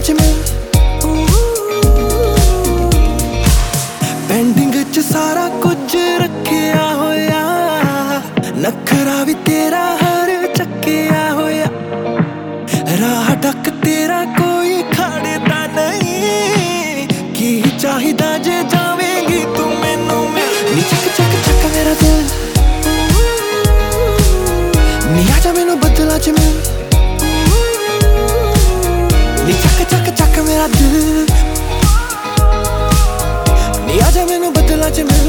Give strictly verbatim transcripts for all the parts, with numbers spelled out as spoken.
च मिल पेंडिंग च सारा कुछ रखिया होया नखरा भी तेरा हर चकिया होया राह डक तेरा कोई खड़दा नहीं की चाहिदा जे जावेंगी तू मैनू मिल नी चक चक चक मेरा दिल नी आजा मैनू बदला च मिल नी चक चक चक मेरा दिल नी आजा मैनू बदला च मिल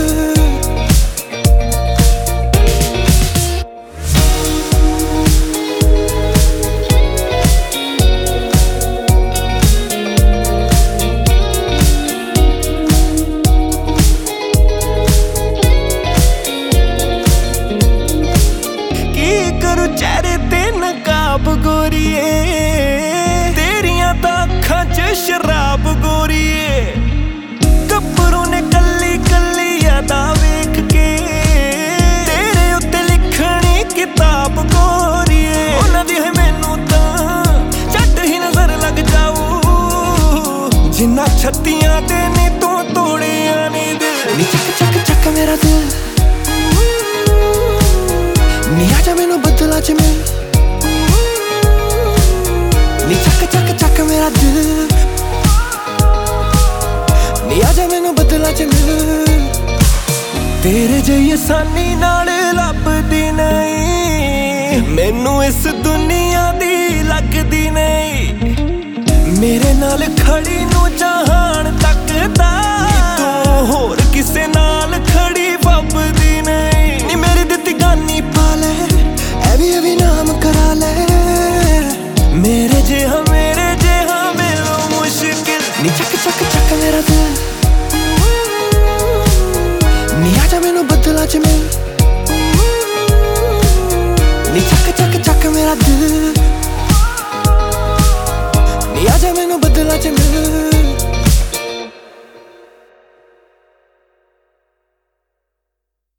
चेहरे ते नकाब गोरिए तेरिया तां अखां च शराब गोरिए गब्बरू ने कल्ली कल्ली यादा वेख के तेरे उत्ते लिखनी किताब गोरिए उन्हां दी है मैनू तां झट ही नजर लग जाऊ जिन्ना छत्तियां ते नी तू तोड़िया नी दिल नी चक चक चक मेरा दिल नी आजा मैनू बदला च मिल नी चक चक चक मेरा दिल नी आजा मैनू बदला च मिल तेरे जेही आसानी नाल लभदी नहीं मैनू इस दुनिया दी लगदी नहीं मेरे नाल खड़ी नू जहान तकदा तू होर किसे